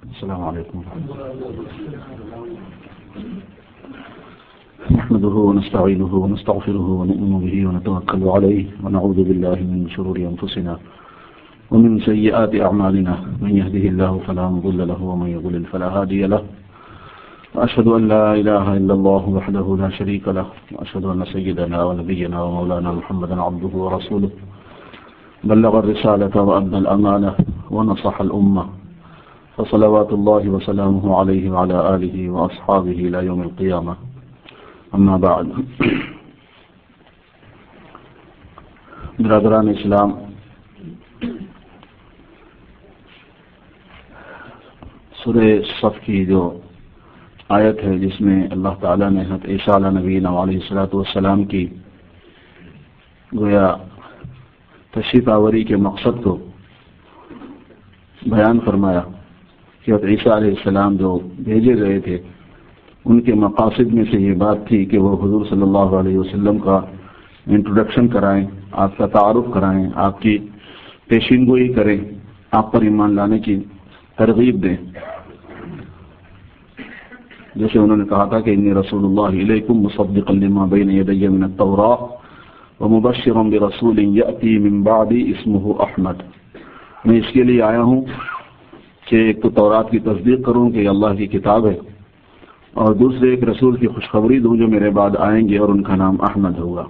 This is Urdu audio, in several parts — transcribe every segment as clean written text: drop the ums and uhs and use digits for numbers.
السلام علیکم نحمده ونستعينه ونستغفره ونؤمن به ونتوكل عليه ونعوذ بالله من شرور أنفسنا ومن سيئات أعمالنا من يهده الله فلا مضل له ومن يضلل فلا هادي له وأشهد أن لا إله إلا الله وحده لا شريك له وأشهد أن سيدنا ونبينا ومولانا محمدا عبده ورسوله بلغ الرسالة وأدى الأمانة ونصح الأمة فصلوات الله وسلامه عليه وعلى آله وأصحابه إلى يوم القيامة اما بعد. برادران اسلام، سورہ صف کی جو آیت ہے جس میں اللہ تعالیٰ نے حضرت عیسیٰ علیہ نبینا علیہ الصلوۃ والسلام کی گویا تشریف آوری کے مقصد کو بیان فرمایا کہ حضرت عیسیٰ علیہ السلام جو بھیجے گئے تھے ان کے مقاصد میں سے یہ بات تھی کہ وہ حضور صلی اللہ علیہ وسلم کا انٹروڈکشن کرائیں، آپ کا تعارف کرائیں، آپ کی پیشین گوئی کریں، آپ پر ایمان لانے کی ترغیب دیں. جیسے انہوں نے کہا تھا کہ انی رسول اللہ الیکم مصدقا لما بین یدی من التوراۃ ومبشرا برسول یأتی من بعدی اسمہ احمد. میں اس کے لیے آیا ہوں کہ ایک تو تورات کی تصدیق کروں کہ یہ اللہ کی کتاب ہے، اور دوسرے ایک رسول کی خوشخبری دوں جو میرے بعد آئیں گے اور ان کا نام احمد ہوگا.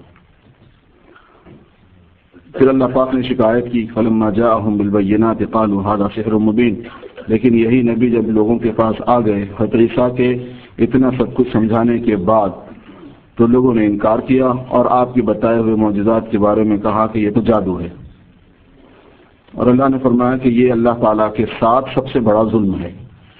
پھر اللہ پاک نے شکایت کی فلما جاءہم بالبینات قالوا ھذا سحر مبین. لیکن یہی نبی جب لوگوں کے پاس آ گئے حضرت عیسیٰ کے اتنا سب کچھ سمجھانے کے بعد تو لوگوں نے انکار کیا اور آپ کے بتائے ہوئے معجزات کے بارے میں کہا کہ یہ تو جادو ہے. اور اللہ نے فرمایا کہ یہ اللہ تعالیٰ کے ساتھ سب سے بڑا ظلم ہے.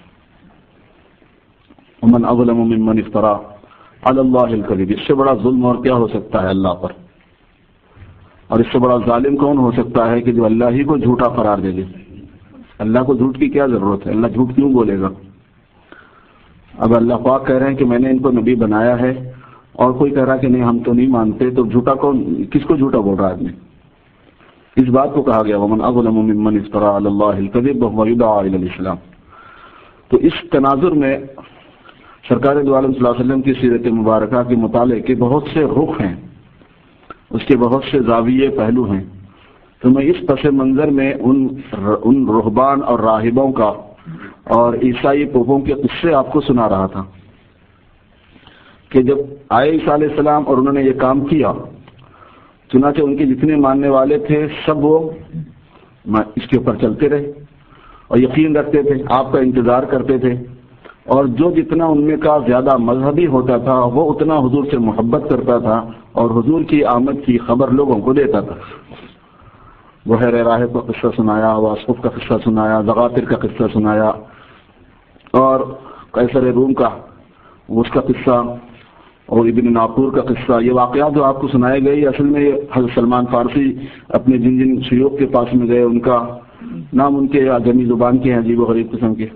ومن اظلم ممن افترى على الله الكذب. اس سے بڑا ظلم اور کیا ہو سکتا ہے اللہ پر؟ اور اس سے بڑا ظالم کون ہو سکتا ہے کہ جو اللہ ہی کو جھوٹا قرار دے دے؟ اللہ کو جھوٹ کی کیا ضرورت ہے؟ اللہ جھوٹ کیوں بولے گا؟ اب اللہ پاک کہہ رہے ہیں کہ میں نے ان کو نبی بنایا ہے اور کوئی کہہ رہا کہ نہیں ہم تو نہیں مانتے، تو جھوٹا کون؟ کس کو جھوٹا بول رہا ہے آدمی؟ اس بات کو کہا گیا ومن اظلم ممن افترى على الله الكذب وهو يدعى الى الاسلام. تو اس تناظر میں سرکار دو عالم صلی اللہ علیہ وسلم کی سیرت مبارکہ کے مطالعے کے بہت سے رخ ہیں، اس کے بہت سے زاویے پہلو ہیں. تو میں اس پس منظر میں ان رہبان اور راہبوں کا اور عیسائی پوپوں کے قصے آپ کو سنا رہا تھا کہ جب آئے عیسیٰ علیہ السلام اور انہوں نے یہ کام کیا، چنانچہ ان کے جتنے ماننے والے تھے سب وہ اس کے اوپر چلتے رہے اور یقین رکھتے تھے، آپ کا انتظار کرتے تھے، اور جو جتنا ان میں کا زیادہ مذہبی ہوتا تھا وہ اتنا حضور سے محبت کرتا تھا اور حضور کی آمد کی خبر لوگوں کو دیتا تھا. بحیر راہب کا قصہ سنایا، واسقف کا قصہ سنایا، زغافر کا قصہ سنایا، اور قیصر روم کا اس کا قصہ اور ابن ناپور کا قصہ. یہ واقعات جو آپ کو سنائے گئے اصل میں حضرت سلمان فارسی اپنے جن جن شیوخ کے پاس میں گئے ان کا نام ان کے آجمی زبان کے ہیں، عجیب و غریب قسم کے.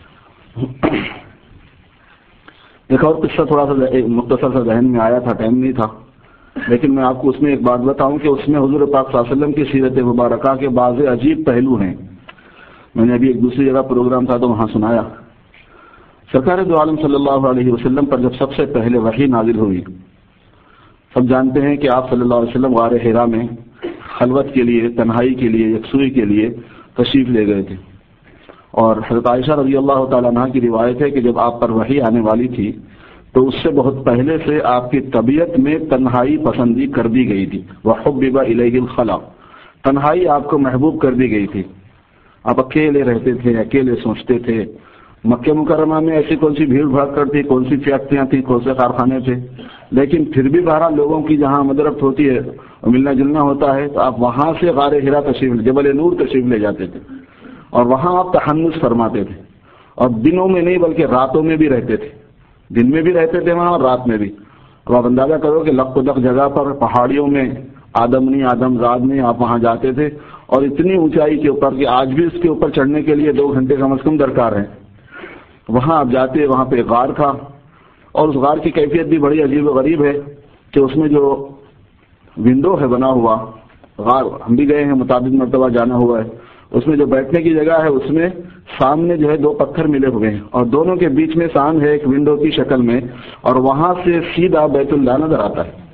ایک اور قصہ تھوڑا سا مختصر سا ذہن میں آیا تھا، ٹائم نہیں تھا، لیکن میں آپ کو اس میں ایک بات بتاؤں کہ اس میں حضور پاک صلی اللہ علیہ وسلم کی سیرت مبارکہ کے بعض عجیب پہلو ہیں. میں نے ابھی ایک دوسری جگہ پروگرام تھا تو وہاں سنایا. سرکار دو عالم صلی اللہ علیہ وسلم پر جب سب سے پہلے وحی نازل ہوئی، سب جانتے ہیں کہ آپ صلی اللہ علیہ وسلم غار حرا میں خلوت کے لیے، تنہائی کے لیے، یکسوئی کے لیے تشریف لے گئے تھے. اور حضرت عائشہ رضی اللہ تعالیٰ عنہ کی روایت ہے کہ جب آپ پر وحی آنے والی تھی تو اس سے بہت پہلے سے آپ کی طبیعت میں تنہائی پسندی کر دی گئی تھی. وحبب الیہ الخلا. تنہائی آپ کو محبوب کر دی گئی تھی. آپ اکیلے رہتے تھے، اکیلے سوچتے تھے. مکہ مکرمہ میں ایسی کون سی بھیڑ بھاڑ تھی، کون سی فیکٹریاں تھیں، کون سے کارخانے تھے، لیکن پھر بھی بہرحال لوگوں کی جہاں مدرت ہوتی ہے، ملنا جلنا ہوتا ہے، تو آپ وہاں سے غار حرا تشریف جبل نور تشریف لے جاتے تھے اور وہاں آپ تحنس فرماتے تھے. اور دنوں میں نہیں بلکہ راتوں میں بھی رہتے تھے، دن میں بھی رہتے تھے وہاں اور رات میں بھی. اب آپ اندازہ کرو کہ لق و دق جگہ پر پہاڑیوں میں آدم زاد نہیں آپ وہاں جاتے تھے، اور اتنی اونچائی کے اوپر کہ آج بھی اس کے اوپر چڑھنے کے لیے 2 گھنٹے کم از کم درکار ہیں. وہاں آپ جاتے، وہاں پہ غار تھا، اور اس غار کی کیفیت بھی بڑی عجیب و غریب ہے کہ اس میں جو ونڈو ہے بنا ہوا غار، ہم بھی گئے ہیں، متعدد مرتبہ جانا ہوا ہے، اس میں جو بیٹھنے کی جگہ ہے اس میں سامنے جو ہے 2 پتھر ملے ہوئے ہیں اور دونوں کے بیچ میں سان ہے ایک ونڈو کی شکل میں، اور وہاں سے سیدھا بیت اللہ نظر آتا ہے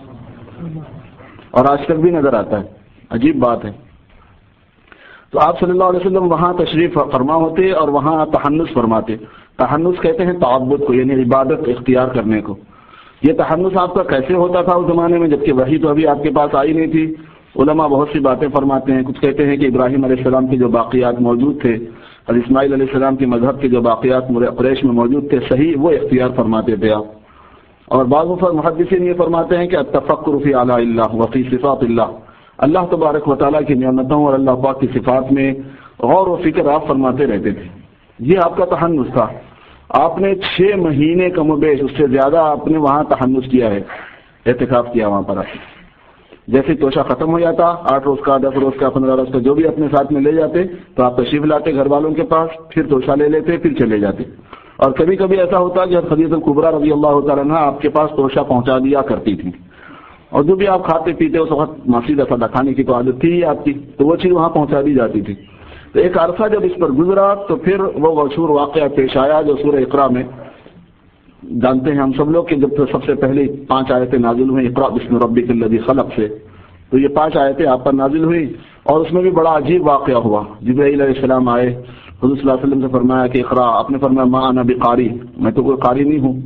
اور آج تک بھی نظر آتا ہے. عجیب بات ہے. تو آپ صلی اللہ علیہ وسلم وہاں تشریف فرما ہوتے اور وہاں تحنس فرماتے. تحنس کہتے ہیں تعبد کو، یعنی عبادت اختیار کرنے کو. یہ تحنس آپ کا کیسے ہوتا تھا اس زمانے میں جبکہ وحی تو ابھی آپ کے پاس آئی نہیں تھی؟ علماء بہت سی باتیں فرماتے ہیں. کچھ کہتے ہیں کہ ابراہیم علیہ السلام کے جو باقیات موجود تھے اور اسماعیل علیہ السلام کے مذہب کے جو باقیات قریش میں موجود تھے صحیح وہ اختیار فرماتے تھے آپ. اور بعض محدثین یہ فرماتے ہیں کہ التفکر فی آلاء اللہ وفی صفات اللہ، اللہ تبارک و تعالیٰ کی نعمتوں اور اللہ پاک کی صفات میں غور و فکر آپ فرماتے رہتے تھے. یہ آپ کا تحنس تھا. آپ نے 6 مہینے کم و بیش اس سے زیادہ آپ نے وہاں تحنس کیا ہے، اعتکاف کیا وہاں پر. آپ جیسے توشہ ختم ہو جاتا 8 روز کا 10 روز کا 15 روز کا جو بھی اپنے ساتھ میں لے جاتے تو آپ تشریف لاتے گھر والوں کے پاس، پھر توشہ لے لیتے پھر چلے جاتے. اور کبھی کبھی ایسا ہوتا کہ خدیجہ الکبریٰ رضی اللہ تعالیٰ عنہا آپ کے پاس توشہ پہنچا دیا کرتی تھی، اور جو بھی آپ کھاتے پیتے اس وقت ماسیدہ سادہ کھانے کی تو عادت تھی ہی آپ کی، تو وہ چیز وہاں پہنچا دی جاتی تھی. تو ایک عرصہ جب اس پر گزرا تو پھر وہ مشہور واقعہ پیش آیا جو سورہ اقرا میں جانتے ہیں ہم سب لوگ کہ جب سب سے پہلے 5 آیتیں نازل ہوئیں اقرا بسم ربک الذی خلق سے، تو یہ 5 آیتیں آپ پر نازل ہوئی اور اس میں بھی بڑا عجیب واقعہ ہوا. جبرائیل علیہ السلام آئے، حضور صلی اللہ علیہ وسلم سے فرمایا کہ اقرا. آپ نے فرمایا ما انا بقاری، میں تو کوئی قاری نہیں ہوں.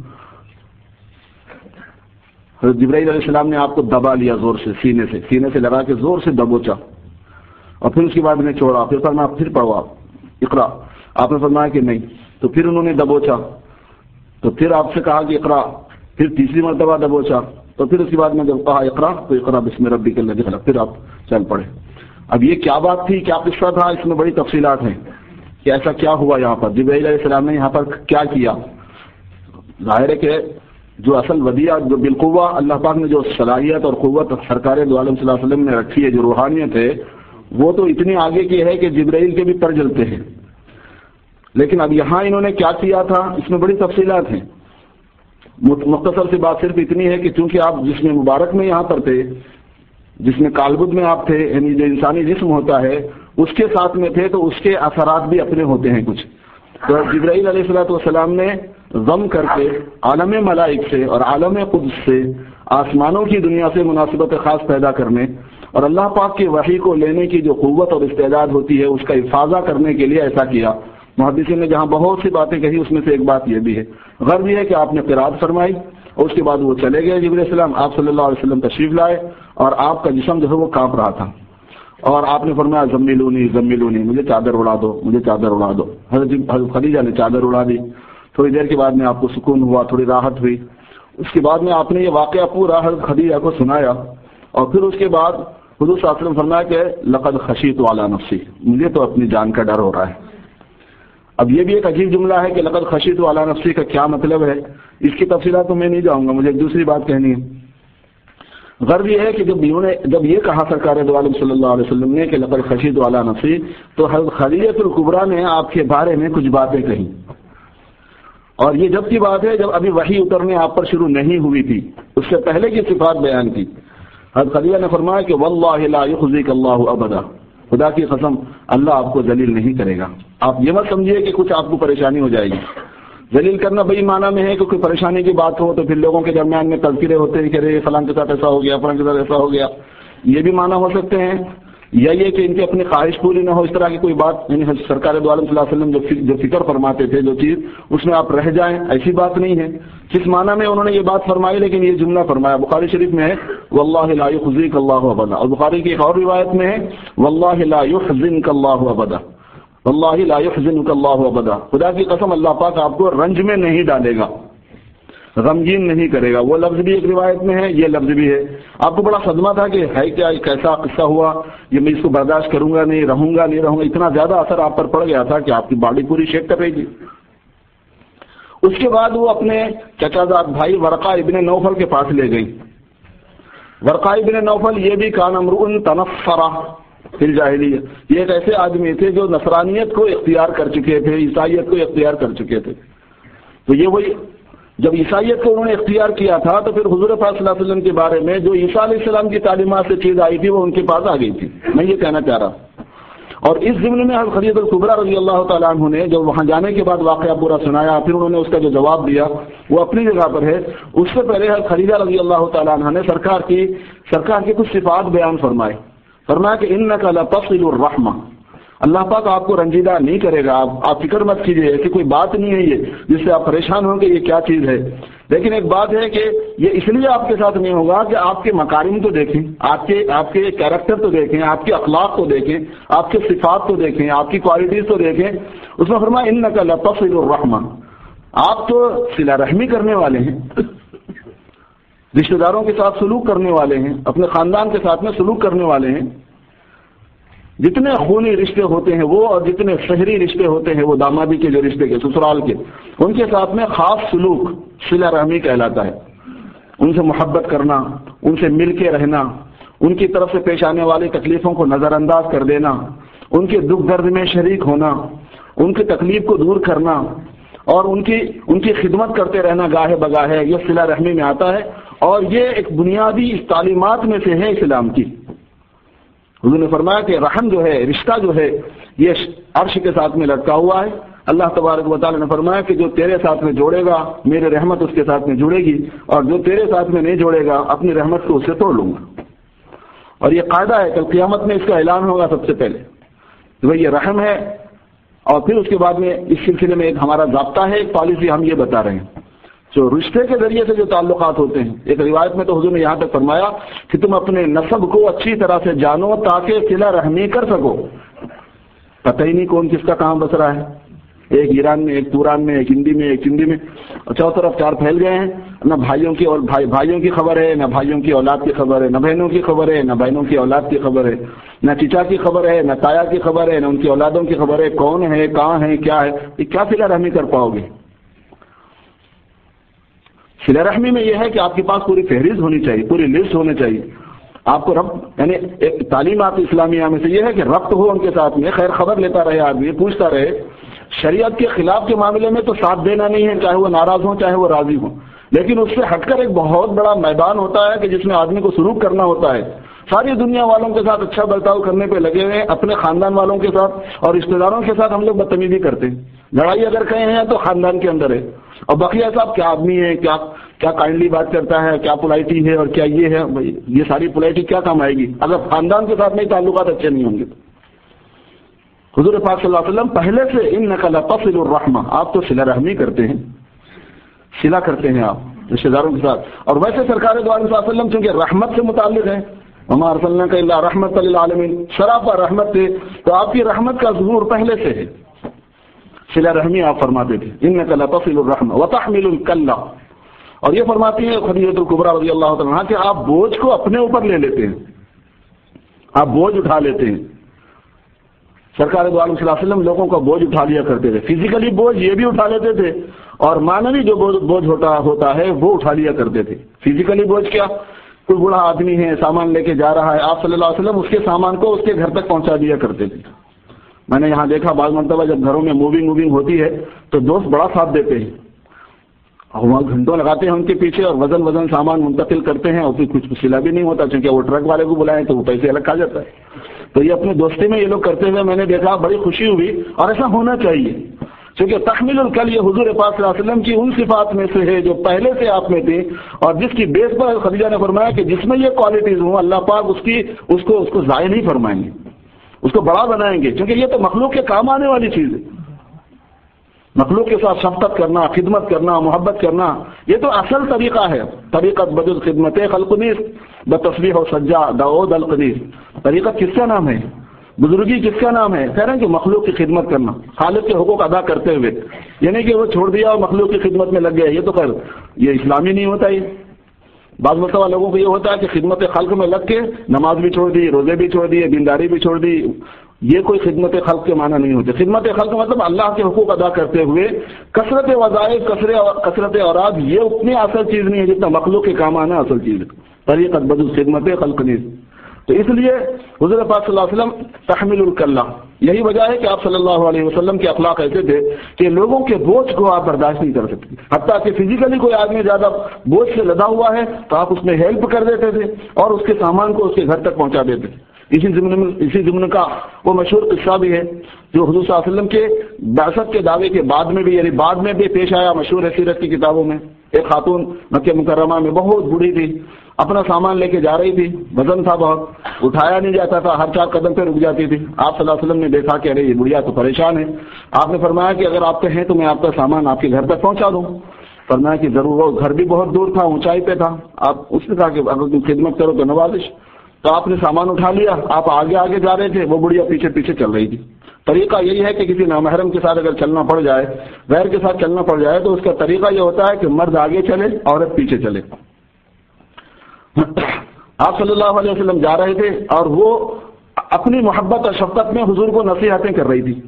حضرت جبرائیل علیہ السلام نے آپ کو دبا لیا زور سے، سینے سے لگا کے زور سے دبوچا اور پھر اس کے بعد میں چھوڑا. پھر فرمایا پھر پڑھو آپ اقرا. آپ نے فرمایا کہ نہیں، تو پھر انہوں نے دبوچا، تو پھر آپ سے کہا کہ اقرا، پھر تیسری مرتبہ دبوچا، تو پھر اس کے بعد میں جب کہا اقرا تو اقرا بسم ربک الذی خلق، پھر آپ چل پڑے. اب یہ کیا بات تھی، کیا قصہ تھا، اس میں بڑی تفصیلات ہیں کہ ایسا کیا ہوا یہاں پر. جبرائیل علیہ السلام نے یہاں پر کیا کیا؟ ظاہر ہے کہ جو اصل ودیعہ جو بالقوہ اللہ پاک نے جو صلاحیت اور قوت سرکار دو عالم صلی اللہ علیہ وسلم نے رکھی ہے، جو روحانیت ہے، وہ تو اتنی آگے کی ہے کہ جبرائیل کے بھی پر جلتے ہیں. لیکن اب یہاں انہوں نے کیا کیا تھا اس میں بڑی تفصیلات ہیں. مختصر سی بات صرف اتنی ہے کہ چونکہ آپ جسم مبارک میں یہاں پر تھے، جس میں کالبد میں آپ تھے، یعنی جو انسانی جسم ہوتا ہے اس کے ساتھ میں تھے، تو اس کے اثرات بھی اپنے ہوتے ہیں کچھ. تو جبرائیل علیہ الصلوۃ والسلام نے ضم کر کے عالم ملائک سے اور عالم قدس سے، آسمانوں کی دنیا سے مناسبت خاص پیدا کرنے اور اللہ پاک کی وحی کو لینے کی جو قوت اور استعداد ہوتی ہے اس کا افاضہ کرنے کے لیے ایسا کیا. محدثین نے جہاں بہت سی باتیں کہی اس میں سے ایک بات یہ بھی ہے، غرض یہ ہے کہ آپ نے قرات فرمائی اور اس کے بعد وہ چلے گئے جبرائیل السلام. آپ صلی اللہ علیہ وسلم تشریف لائے اور آپ کا جسم جو ہے وہ کانپ رہا تھا اور آپ نے فرمایا زمیلونی زمیلونی، مجھے چادر اڑا دو، مجھے چادر اڑا دو. حضرت خدیجہ نے چادر اڑا دی. تھوڑی دیر کے بعد میں آپ کو سکون ہوا، تھوڑی راحت ہوئی. اس کے بعد میں آپ نے یہ واقعہ پورا حضرت خدیجہ کو سنایا اور پھر اس کے بعد حضور صلی اللہ علیہ وسلم فرمایا کہ لقد خشیت علی نفسی، مجھے تو اپنی جان کا ڈر ہو رہا ہے. اب یہ بھی ایک عجیب جملہ ہے کہ لقد خشیت علی نفسی کا کیا مطلب ہے، اس کی تفصیلات تو میں نہیں جاؤں گا، مجھے ایک دوسری بات کہنی ہے. غرض یہ ہے کہ جب یہ کہا سرکار دو عالم صلی اللہ علیہ وسلم نے کہ لقد خشیت علی نفسی، تو حضرت خدیجہ الکبریٰ نے آپ کے بارے میں کچھ باتیں کہیں. اور یہ جب کی بات ہے جب ابھی وحی اترنے آپ پر شروع نہیں ہوئی تھی، اس سے پہلے کی صفات بیان کی. حضرت خدیجہ نے فرمایا کہ واللہ لا یخزیک اللہ ابدا، خدا کی قسم اللہ آپ کو ذلیل نہیں کرے گا. آپ یہ مت سمجھیے کہ کچھ آپ کو پریشانی ہو جائے گی. ذلیل کرنا بئی معنی میں ہے کہ کوئی پریشانی کی بات ہو تو پھر لوگوں کے درمیان میں تذکرے ہوتے ہیں کہ ارے فلاں کے ساتھ ایسا ہو گیا، فلاں کے ساتھ ایسا ہو گیا، یہ بھی معنی ہو سکتے ہیں. یا یہ کہ ان کی اپنی خواہش پوری نہ ہو، اس طرح کی کوئی بات، یعنی سرکار دو عالم صلی اللہ علیہ وسلم جو فکر فرماتے تھے جو چیز اس میں آپ رہ جائیں، ایسی بات نہیں ہے. جس معنی میں انہوں نے یہ بات فرمائی لیکن یہ جملہ فرمایا. بخاری شریف میں ہے واللہ لا یخزیک اللہ ابدا، اور بخاری کی ایک اور روایت میں ہے واللہ لا یحزنک اللہ ابدا، واللہ لا یحزنک اللہ ابدا، خدا کی قسم اللہ پاک آپ کو رنج میں نہیں ڈالے گا، غمگین نہیں کرے گا. وہ لفظ بھی ایک روایت میں ہے، یہ لفظ بھی ہے. آپ کو بڑا صدمہ تھا کہ ہے کیا، کیسا قصہ ہوا، یہ میں اس کو برداشت کروں گا نہیں، رہوں گا نہیں رہوں گا، اتنا زیادہ اثر آپ پر پڑ گیا تھا کہ آپ کی باڈی پوری شیک کر رہی تھی. اس کے بعد وہ اپنے چچا زاد بھائی ورقہ ابن نوفل کے پاس لے گئی. ورقہ ابن نوفل یہ بھی کان امرؤ تنصر فی الجاہلیہ، یہ ایک ایسے آدمی تھے جو نصرانیت کو اختیار کر چکے تھے، عیسائیت کو اختیار کر چکے تھے. تو یہ وہی جب عیسائیت کو انہوں نے اختیار کیا تھا تو پھر حضور پاک صلی اللہ علیہ وسلم کے بارے میں جو عیسیٰ علیہ السلام کی تعلیمات سے چیز آئی تھی وہ ان کے پاس آ گئی تھی. میں یہ کہنا چاہ رہا. اور اس ضمن میں حضرت خدیجہ الکبریٰ رضی اللہ تعالیٰ عنہ نے جو وہاں جانے کے بعد واقعہ پورا سنایا، پھر انہوں نے اس کا جو جواب دیا وہ اپنی جگہ پر ہے. اس سے پہلے حضرت خدیجہ رضی اللہ تعالیٰ عنہ نے سرکار کی کچھ صفات بیان فرمایا کہ انک لتصل الرحمہ، اللہ پاک آپ کو رنجیدہ نہیں کرے گا. آپ فکر مت کیجیے، ایسی کوئی بات نہیں ہے یہ جس سے آپ پریشان ہوں کہ یہ کیا چیز ہے. لیکن ایک بات ہے کہ یہ اس لیے آپ کے ساتھ نہیں ہوگا کہ آپ کے مکارم تو دیکھیں، آپ کے کیریکٹر تو دیکھیں، آپ کے اخلاق کو دیکھیں، آپ کے صفات کو دیکھیں، آپ کی کوالٹیز تو دیکھیں. اس میں فرمایا انک لتصل الرحمہ، آپ تو صلہ رحمی کرنے والے ہیں، رشتہ داروں کے ساتھ سلوک کرنے والے ہیں، اپنے خاندان کے ساتھ میں سلوک کرنے والے ہیں. جتنے خونی رشتے ہوتے ہیں وہ، اور جتنے شہری رشتے ہوتے ہیں وہ، دامادی کے جو رشتے کے سسرال کے، ان کے ساتھ میں خاص سلوک صلہ رحمی کہلاتا ہے. ان سے محبت کرنا، ان سے مل کے رہنا، ان کی طرف سے پیش آنے والی تکلیفوں کو نظر انداز کر دینا، ان کے دکھ درد میں شریک ہونا، ان کی تکلیف کو دور کرنا اور ان کی خدمت کرتے رہنا گاہے بگاہے، یہ صلہ رحمی میں آتا ہے. اور یہ ایک بنیادی تعلیمات میں سے ہے اسلام کی. حضور نے فرمایا کہ رحم جو ہے، رشتہ جو ہے، یہ عرش کے ساتھ میں لٹکا ہوا ہے. اللہ تبارک و تعالی نے فرمایا کہ جو تیرے ساتھ میں جوڑے گا میرے رحمت اس کے ساتھ میں جڑے گی، اور جو تیرے ساتھ میں نہیں جوڑے گا اپنی رحمت کو اس سے توڑ لوں گا. اور یہ قاعدہ ہے، کل قیامت میں اس کا اعلان ہوگا سب سے پہلے کہ بھئی یہ رحم ہے. اور پھر اس کے بعد میں اس سلسلے میں ایک ہمارا ضابطہ ہے، ایک پالیسی ہم یہ بتا رہے ہیں. جو رشتے کے ذریعے سے جو تعلقات ہوتے ہیں، ایک روایت میں تو حضور نے یہاں تک فرمایا کہ تم اپنے نسب کو اچھی طرح سے جانو تاکہ صلہ رحمی کر سکو. پتہ ہی نہیں کون کس کا کہاں بس رہا ہے، ایک ایران میں، ایک توران میں، ایک ہندی میں، ایک چندی میں، اور چاروں طرف چار پھیل گئے ہیں. نہ بھائیوں کی اور بھائیوں کی خبر ہے، نہ بھائیوں کی اولاد کی خبر ہے، نہ بہنوں کی خبر ہے، نہ بہنوں کی اولاد کی خبر ہے، نہ چچا کی خبر ہے، نہ تایا کی خبر ہے، نہ ان کی اولادوں کی خبر ہے. کون ہے، کہاں ہے، کیا ہے، یہ کیا صلہ رحمی کر پاؤ گے؟ صلہ رحمی میں یہ ہے کہ آپ کے پاس پوری فہرست ہونی چاہیے، پوری لسٹ ہونی چاہیے. آپ کو ربط، یعنی ایک تعلیمات اسلامیہ میں سے یہ ہے کہ ربط ہو ان کے ساتھ میں، خیر خبر لیتا رہے آدمی، پوچھتا رہے. شریعت کے خلاف کے معاملے میں تو ساتھ دینا نہیں ہے، چاہے وہ ناراض ہوں چاہے وہ راضی ہوں. لیکن اس سے ہٹ کر ایک بہت بڑا میدان ہوتا ہے کہ جس میں آدمی کو سلوک کرنا ہوتا ہے. ساری دنیا والوں کے ساتھ اچھا برتاؤ کرنے پہ لگے ہوئے ہیں، اپنے خاندان والوں کے ساتھ اور رشتہ داروں کے ساتھ ہم لوگ بدتمیزی کرتے ہیں. لڑائی اگر کہیں ہیں تو خاندان کے اندر ہے، اور بقیہ صاحب کیا آدمی ہے، کیا کائنڈلی بات کرتا ہے، کیا پولائٹی ہے، اور کیا یہ ہے. یہ ساری پولائٹی کیا کام آئے گی اگر خاندان کے ساتھ میں تعلقات اچھے نہیں ہوں گے تو. حضور پاک صلی اللہ علیہ وسلم پہلے سے انک لتصل الرحمہ، آپ تو صلہ رحمی کرتے ہیں، صلہ کرتے ہیں آپ رشتہ داروں کے ساتھ. اور ویسے سرکار دو عالم صلی اللہ علیہ وسلم چونکہ رحمت سے متعلق ہے، وما ارسلناک الا رحمۃ للعالمین، سراپا رحمت تھے، تو آپ کی رحمت کا ظہور پہلے سے ہے. صلہ رحمی آپ فرماتے تھے انک لتصل الرحمہ وتحمل الکلہ. اور یہ فرماتی ہے خدیجہ الکبریٰ رضی اللہ تعالیٰ عنہا کہ آپ بوجھ کو اپنے اوپر لے لیتے ہیں، آپ بوجھ اٹھا لیتے ہیں. سرکار دو عالم صلی اللہ علیہ وسلم لوگوں کا بوجھ اٹھا لیا کرتے تھے. فزیکلی بوجھ یہ بھی اٹھا لیتے تھے، اور معنوی جو بوجھ ہوتا ہے وہ اٹھا لیا کرتے تھے. فزیکلی بوجھ کیا، کوئی بوڑھا آدمی ہے سامان لے کے جا رہا ہے، آپ صلی اللہ علیہ وسلم اس کے سامان کو اس کے گھر تک پہنچا دیا کرتے تھے. میں نے یہاں دیکھا بعض مرتبہ جب گھروں میں موونگ ہوتی ہے تو دوست بڑا ساتھ دیتے ہیں، اور وہاں گھنٹوں لگاتے ہیں ان کے پیچھے، اور وزن سامان منتقل کرتے ہیں، اور پھر کچھ صلہ بھی نہیں ہوتا چونکہ وہ ٹرک والے کو بلائیں تو وہ پیسے الگ کھا جاتا ہے. تو یہ اپنے دوستی میں یہ لوگ کرتے ہوئے میں نے دیکھا، بڑی خوشی ہوئی. اور ایسا ہونا چاہیے کیونکہ تحمیل الکل یہ حضور پاک صلی اللہ علیہ وسلم کی ان صفات میں سے ہے جو پہلے سے آپ میں تھی، اور جس کی بیس پر خدیجہ نے فرمایا کہ جس میں یہ کوالٹیز ہوں اللہ پاک اس کو ضائع نہیں فرمائیں گے، اس کو بڑا بنائیں گے. کیونکہ یہ تو مخلوق کے کام آنے والی چیز ہے. مخلوق کے ساتھ شفقت کرنا، خدمت کرنا، محبت کرنا، یہ تو اصل طریقہ ہے. طریقت بدل خدمت خلقنیس بتصبیح و سجا داود القدیس. طریقت کس کا نام ہے؟ بزرگی کس کا نام ہے؟ کہہ رہے ہیں کہ مخلوق کی خدمت کرنا، خالق کے حقوق ادا کرتے ہوئے. یعنی کہ وہ چھوڑ دیا اور مخلوق کی خدمت میں لگ گیا، یہ تو خیر یہ اسلامی نہیں ہوتا. یہ بعض مرتبہ لوگوں کو یہ ہوتا ہے کہ خدمت خلق میں لگ کے نماز بھی چھوڑ دی، روزے بھی چھوڑ دیے، دینداری بھی چھوڑ دی. یہ کوئی خدمت خلق کے معنی نہیں ہوتے. خدمت خلق مطلب اللہ کے حقوق ادا کرتے ہوئے کثرت وظائف، کثرت اوراد، یہ اتنی اصل چیز نہیں ہے جتنا مخلوق کے کام آنا اصل چیز ہے. طریقت بدل خدمت خلق نیز. تو اس لیے حضور پاک صلی اللہ علیہ وسلم تحمل الکلہ، یہی وجہ ہے کہ آپ صلی اللہ علیہ وسلم کے اخلاق ایسے تھے کہ لوگوں کے بوجھ کو آپ برداشت نہیں کر سکتے. حتیٰ کہ فزیکلی کوئی آدمی زیادہ بوجھ سے لدا ہوا ہے تو آپ اس میں ہیلپ کر دیتے تھے اور اس کے سامان کو اس کے گھر تک پہنچا دیتے تھے. اسی ضمن کا وہ مشہور قصہ بھی ہے جو حضور صلی اللہ علیہ وسلم کے بعثت کے دعوے کے بعد میں بھی، یعنی بعد میں بھی پیش آیا، مشہور ہے سیرت کی کتابوں میں۔ ایک خاتون مکہ مکرمہ میں بہت بوڑھی تھی، اپنا سامان لے کے جا رہی تھی، وزن تھا بہت، اٹھایا نہیں جاتا تھا، ہر 4 قدم پہ رک جاتی تھی۔ آپ صلی اللہ علیہ وسلم نے دیکھا کہ ارے یہ بڑھیا تو پریشان ہے۔ آپ نے فرمایا کہ اگر آپ کہیں تو میں آپ کا سامان آپ کے گھر تک پہنچا دوں۔ فرمایا کہ ضرور، وہ گھر بھی بہت دور تھا، اونچائی پہ تھا۔ آپ اس نے کہا کہ اگر تم خدمت کرو تو نوازش۔ تو آپ نے سامان اٹھا لیا، آپ آگے آگے جا رہے تھے، وہ بڑھیا پیچھے پیچھے چل رہی تھی۔ طریقہ یہی ہے کہ کسی نامحرم کے ساتھ اگر چلنا پڑ جائے، غیر کے ساتھ چلنا پڑ جائے، تو اس کا طریقہ یہ ہوتا ہے کہ مرد آگے چلے، عورت پیچھے چلے۔ آپ صلی اللہ علیہ وسلم جا رہے تھے اور وہ اپنی محبت اور شفقت میں حضور کو نصیحتیں کر رہی تھی،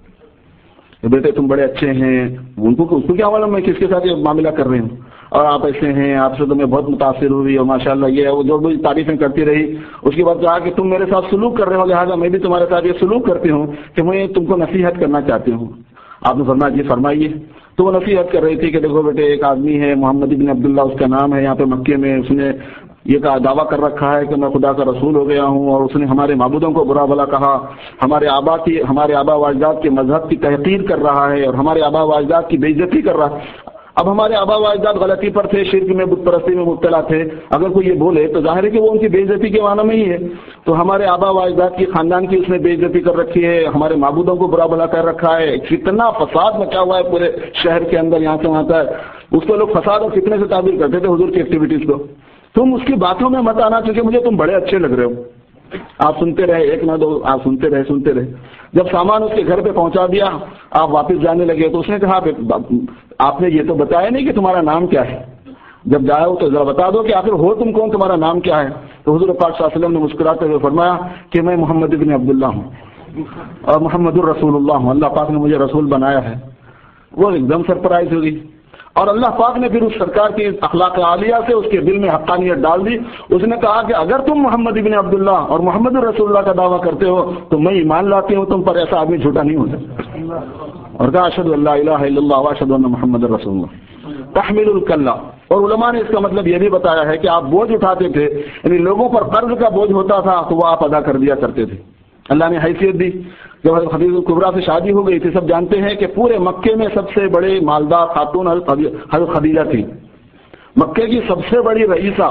بیٹے تم بڑے اچھے ہیں، اس کو کیا معلوم میں کس کے ساتھ یہ معاملہ کر رہی ہوں، اور آپ ایسے ہیں، آپ سے تو میں بہت متاثر ہوئی، اور ماشاءاللہ یہ وہ جو بھی تعریفیں کرتی رہی۔ اس کے بعد کہا کہ تم میرے ساتھ سلوک کر رہے ہو، لہٰذا میں بھی تمہارے ساتھ یہ سلوک کرتی ہوں کہ میں تم کو نصیحت کرنا چاہتی ہوں۔ آپ نے فرمایا جی فرمائیے۔ تو وہ نصیحت کر رہی تھی کہ دیکھو بیٹے، ایک آدمی ہے محمد بن عبداللہ اس کا نام ہے، یہاں پہ مکے میں اس نے یہ دعویٰ کر رکھا ہے کہ میں خدا کا رسول ہو گیا ہوں، اور اس نے ہمارے معبودوں کو برا بھلا کہا، ہمارے آبا و اجداد کے مذہب کی تحقیر کر رہا ہے، اور ہمارے آبا و اجداد کی بے عزتی کر رہا ہے۔ اب ہمارے آبا و اجداد غلطی پر تھے، شرک میں، بت پرستی میں مبتلا تھے، اگر کوئی یہ بولے تو ظاہر ہے کہ وہ ان کی بے عزتی کے معنی میں ہی ہے۔ تو ہمارے آبا و اجداد کی خاندان کی اس نے بے عزتی کر رکھی ہے، ہمارے معبودوں کو برا بھلا کر رکھا ہے، کتنا فساد مچا ہوا ہے پورے شہر کے اندر، یہاں سے وہاں تک۔ اس کو لوگ فساد اور فتنے سے تعبیر کرتے تھے حضور کی ایکٹیویٹیز کو۔ تم اس کی باتوں میں مت آنا کیونکہ مجھے تم بڑے اچھے لگ رہے ہو۔ آپ سنتے رہے، ایک نہ دو، آپ سنتے رہے۔ جب سامان اس کے گھر پہ پہنچا دیا، آپ واپس جانے لگے تو اس نے کہا آپ نے یہ تو بتایا نہیں کہ تمہارا نام کیا ہے، جب جائے ہو تو ذرا بتا دو کہ آخر ہو تم کون، تمہارا نام کیا ہے۔ تو حضور پاک صلی اللہ علیہ وسلم نے مسکراتے ہوئے فرمایا کہ میں محمد بن عبداللہ ہوں اور محمد الرسول اللہ ہوں، اللہ پاک نے مجھے رسول بنایا ہے۔ وہ ایک دم سرپرائز ہوئی، اور اللہ پاک نے پھر اس سرکار کی اخلاق عالیہ سے اس کے دل میں حقانیت ڈال دی۔ اس نے کہا کہ اگر تم محمد ابن عبداللہ اور محمد رسول اللہ کا دعویٰ کرتے ہو تو میں ایمان لاتی ہوں تم پر، ایسا آدمی جھوٹا نہیں ہو سکتا۔ اور کہا اشہد ان لا الہ الا اللہ واشہد ان محمد رسول اللہ۔ تحمل الکلہ، اور علماء نے اس کا مطلب یہ بھی بتایا ہے کہ آپ بوجھ اٹھاتے تھے، یعنی لوگوں پر قرض کا بوجھ ہوتا تھا تو وہ آپ ادا کر دیا کرتے تھے۔ اللہ نے حیثیت دی۔ جب حضرت خدیجہ کبریٰ سے شادی ہو گئی تھی، سب جانتے ہیں کہ پورے مکے میں سب سے بڑے مالدار خاتون حضرت خدیجہ تھی، مکے کی سب سے بڑی رئیسہ،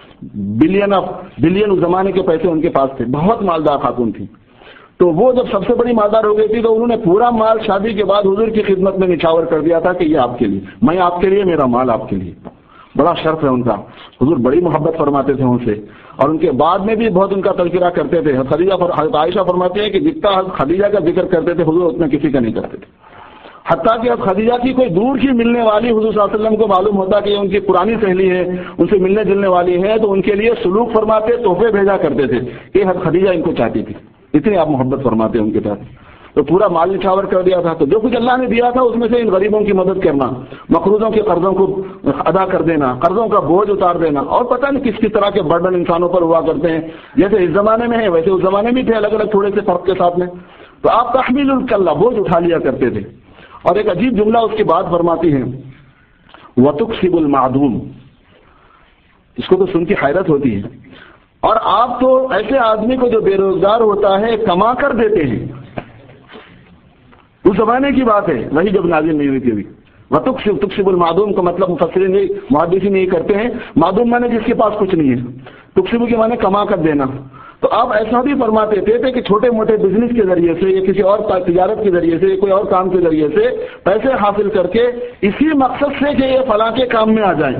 بلین اس زمانے کے پیسے ان کے پاس تھے، بہت مالدار خاتون تھی۔ تو وہ جب سب سے بڑی مالدار ہو گئی تھی تو انہوں نے پورا مال شادی کے بعد حضور کی خدمت میں نچھاور کر دیا تھا کہ یہ آپ کے لیے، میں آپ کے لیے، میرا مال آپ کے لیے۔ بڑا شرف ہے ان کا، حضور بڑی محبت فرماتے تھے ان سے، اور ان کے بعد میں بھی بہت ان کا تذکرہ کرتے تھے۔ حضرت عائشہ فرماتی ہے کہ جتنا حضرت خدیجہ کا ذکر کرتے تھے حضور اتنا کسی کا نہیں کرتے تھے، حتیٰ کہ حضرت خدیجہ کی کوئی دور کی ملنے والی حضور صلی اللہ علیہ وسلم کو معلوم ہوتا کہ ان کی پرانی سہیلی ہے، ان سے ملنے جلنے والی ہے، تو ان کے لیے سلوک فرماتے، تحفے بھیجا کرتے تھے کہ حضرت خدیجہ ان کو چاہتی تھی، اتنی آپ محبت فرماتے ان کے ساتھ۔ تو پورا مال نچھاور کر دیا تھا، تو جو کچھ اللہ نے دیا تھا اس میں سے ان غریبوں کی مدد کرنا، مقروضوں کے قرضوں کو ادا کر دینا، قرضوں کا بوجھ اتار دینا، اور پتہ نہیں کس کس طرح کے برڈن انسانوں پر ہوا کرتے ہیں، جیسے اس زمانے میں ہے ویسے اس زمانے میں تھے، الگ الگ تھوڑے سے فرق کے ساتھ میں۔ تو آپ تحمیل الکلہ، بوجھ اٹھا لیا کرتے تھے۔ اور ایک عجیب جملہ اس کے بعد فرماتی ہیں وَتُكْسِبُ الْمَعْدُومَ، اس کو تو سن کے حیرت ہوتی ہے، اور آپ تو ایسے آدمی کو جو بے روزگار ہوتا ہے کما کر دیتے ہیں۔ اس زمانے کی بات ہے، وہی جب نازل نہیں ہوئی تھی ابھی۔ تکسب المعدوم کا مطلب مفسرین محدثین نہیں کرتے ہیں، معدوم مانے جس کے پاس کچھ نہیں ہے، تکسب کے مانے کما کر دینا۔ تو آپ ایسا بھی فرماتے تھے کہ چھوٹے موٹے بزنس کے ذریعے سے یا کسی اور تجارت کے ذریعے سے، کوئی اور کام کے ذریعے سے پیسے حاصل کر کے اسی مقصد سے کہ یہ فلاں کے کام میں آ جائیں۔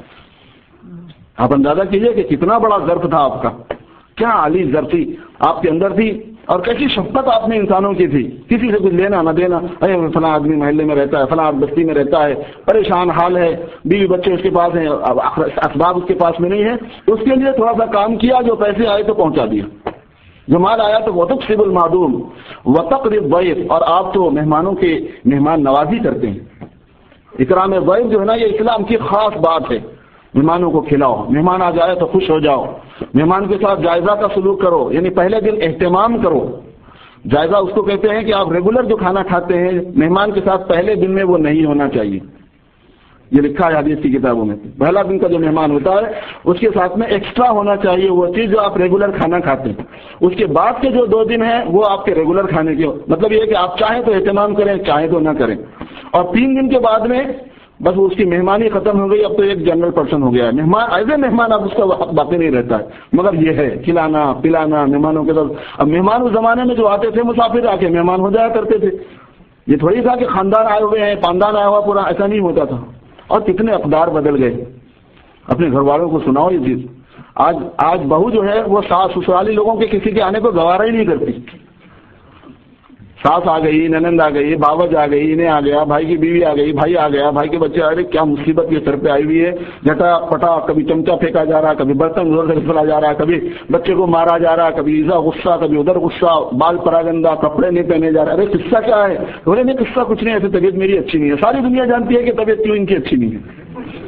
آپ اندازہ کیجئے کہ کتنا بڑا ظرف تھا آپ کا، کیا عالی ظرفی آپ کے اندر تھی، اور کیسی شفقت آپ نے انسانوں کی تھی، کسی سے کچھ لینا نہ دینا۔ فلاں آدمی محلے میں رہتا ہے، فلاں بستی میں رہتا ہے، پریشان حال ہے، بیوی بچے اس کے پاس ہیں، اسباب اس کے پاس میں نہیں ہے، اس کے لیے تھوڑا سا کام کیا، جو پیسے آئے تو پہنچا دیا، جو مال آیا تو وَتُكْسِبُ الْمَعْدُومَ وَتَقْرِي الضَّيْفَ، اور آپ تو مہمانوں کے مہمان نوازی کرتے ہیں۔ اکرام ضیف جو ہے نا، یہ اسلام کی خاص بات ہے، مہمانوں کو کھلاؤ، مہمان آ جائے تو خوش ہو جاؤ، مہمان کے ساتھ جائزہ کا سلوک کرو، یعنی پہلے دن اہتمام کرو۔ جائزہ اس کو کہتے ہیں کہ آپ ریگولر جو کھانا کھاتے ہیں، مہمان کے ساتھ پہلے دن میں وہ نہیں ہونا چاہیے، یہ لکھا ہے حدیث کی کتابوں میں. پہلا دن کا جو مہمان ہوتا ہے اس کے ساتھ میں ایکسٹرا ہونا چاہیے وہ چیز جو آپ ریگولر کھانا کھاتے ہیں. اس کے بعد کے جو 2 دن ہیں وہ آپ کے ریگولر کھانے کے مطلب یہ ہے کہ آپ چاہیں تو اہتمام کریں, چاہیں تو نہ کریں. اور 3 دن کے بعد میں بس اس کی مہمانی ختم ہو گئی, اب تو ایک جنرل پرسن ہو گیا ہے. مہمان ایز اے مہمان اب اس کا حق باقی نہیں رہتا ہے, مگر یہ ہے کھلانا پلانا مہمانوں کے ساتھ. اب مہمان اس زمانے میں جو آتے تھے مسافر آ کے مہمان ہو جایا کرتے تھے. یہ تھوڑی تھا کہ خاندان آئے ہوئے ہیں, خاندان آیا ہوا پورا, ایسا نہیں ہوتا تھا. اور کتنے اقدار بدل گئے. اپنے گھر والوں کو سناؤ یہ چیز. آج بہو جو ہے وہ ساس سسرالی لوگوں کے کسی کے آنے کو گوارا ہی نہیں کرتی. ساس آ گئی, ننند آ گئی, باوج آ گئی, انہیں آ گیا, بھائی کی بیوی آ گئی, بھائی آ گیا, بھائی کے بچے آ گئے. کیا مصیبت یہ سر پہ آئی ہوئی ہے. جھٹا پٹا, کبھی چمچا پھینکا جا رہا, کبھی برتن ادھر سے پھیلا جا رہا, کبھی بچے کو مارا جا رہا, کبھی ایزا غصہ, کبھی ادھر غصہ, بال پراگندہ, کپڑے نہیں پہنے جا رہے. ارے قصہ کیا ہے؟ بولے نہیں قصہ کچھ نہیں, ایسے طبیعت میری اچھی نہیں ہے. ساری دنیا جانتی ہے کہ طبیعت کیوں ان کی اچھی نہیں ہے.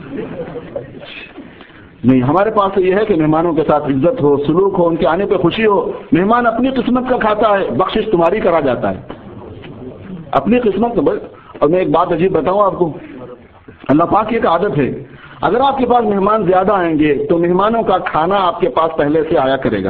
نہیں, ہمارے پاس یہ ہے کہ مہمانوں کے ساتھ عزت ہو, سلوک ہو, ان کے آنے پہ خوشی ہو. مہمان اپنی قسمت کا کھاتا ہے, بخشش تمہاری کرا جاتا ہے اپنی قسمت کا. اور میں ایک بات عجیب بتاؤں آپ کو, اللہ پاک کی ایک عادت ہے, اگر آپ کے پاس مہمان زیادہ آئیں گے تو مہمانوں کا کھانا آپ کے پاس پہلے سے آیا کرے گا.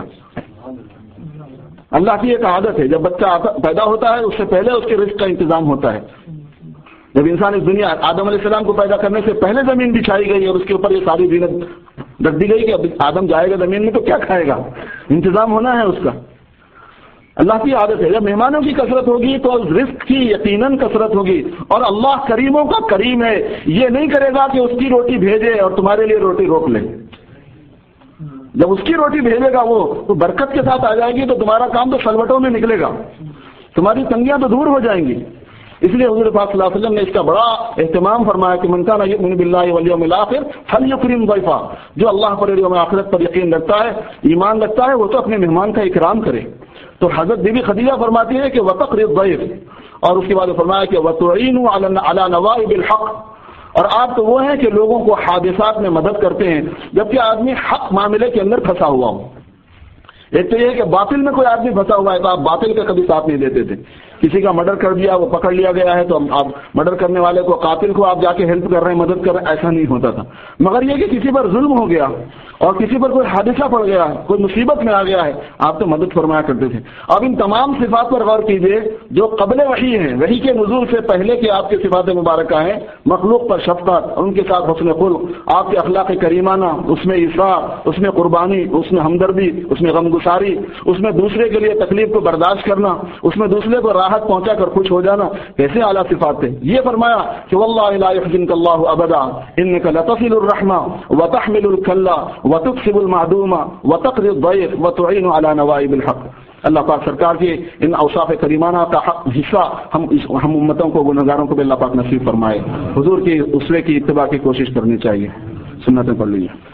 اللہ کی ایک عادت ہے, جب بچہ پیدا ہوتا ہے اس سے پہلے اس کے رزق کا انتظام ہوتا ہے. جب انسان اس دنیا آدم علیہ السلام کو پیدا کرنے سے پہلے زمین بچھائی گئی اور اس کے اوپر یہ ساری زینت رکھ دی گئی کہ اب آدم جائے گا زمین میں تو کیا کھائے گا, انتظام ہونا ہے اس کا. اللہ کی عادت ہے جب مہمانوں کی کثرت ہوگی تو رزق کی یقیناً کثرت ہوگی. اور اللہ کریموں کا کریم ہے, یہ نہیں کرے گا کہ اس کی روٹی بھیجے اور تمہارے لیے روٹی روک لے. جب اس کی روٹی بھیجے گا وہ تو برکت کے ساتھ آ جائے گی, تو تمہارا کام تو سلوٹوں میں نکلے گا, تمہاری تنگیاں تو دور ہو جائیں گی. اس لیے حضور پاک صلی اللہ علیہ وسلم نے اس کا بڑا اہتمام فرمایا کہ من کان یؤمن باللہ والیوم الآخر فلیکرم ضیفہ. جو اللہ پر یوم آخرت پر یقین رکھتا ہے, ایمان رکھتا ہے, وہ تو اپنے مہمان کا اکرام کرے. تو حضرت بی بی خدیجہ فرماتی ہے کہ وتقر الضیف, اور اس کے بعد فرمایا کہ وتعینوا علی نوائب الحق. اور آپ تو وہ ہیں کہ لوگوں کو حادثات میں مدد کرتے ہیں جبکہ آدمی حق معاملے کے اندر پھنسا ہوا ہو. ایک تو یہ ہے کہ باطل میں کوئی آدمی پھنسا ہوا ہے تو آپ باطل کا کبھی ساتھ نہیں دیتے تھے. کسی کا مرڈر کر دیا, وہ پکڑ لیا گیا ہے, تو آپ مرڈر کرنے والے کو, قاتل کو آپ جا کے ہیلپ کر رہے ہیں, مدد کر رہے ہیں, ایسا نہیں ہوتا تھا. مگر یہ کہ کسی پر ظلم ہو گیا اور کسی پر کوئی حادثہ پڑ گیا, کوئی مصیبت میں آ گیا ہے, آپ تو مدد فرمایا کرتے تھے. اب ان تمام صفات پر غور کیجئے جو قبل وحی ہیں, وحی کے نزول سے پہلے کے آپ کے صفات مبارکہ ہیں. مخلوق پر شفقت, ان کے ساتھ حسن خلق, آپ کے اخلاق کریمانہ, اس میں اصرار, اس میں قربانی, اس میں ہمدردی, اس میں غمگساری, اس میں دوسرے کے لیے تکلیف کو برداشت کرنا, اس میں دوسرے کو راحت پہنچا کر خوش ہو جانا, کیسے اعلیٰ صفات تھے. یہ فرمایا کہ واللہ لا يحزنك اللہ ابدا انك لتصل الرحمہ وتحمل الکلہ وتكسب المعدوم وتقري الضيف وتعين على نوائب الحق. اللہ پاک سرکار کے ان اوصاف کریمانہ کا حصہ ہم امتوں کو, گنہگاروں کو بھی اللہ پاک نصیب فرمائے. حضور کی اسوے کی اتباع کی کوشش کرنی چاہیے. سنتیں پڑھ لیجیے.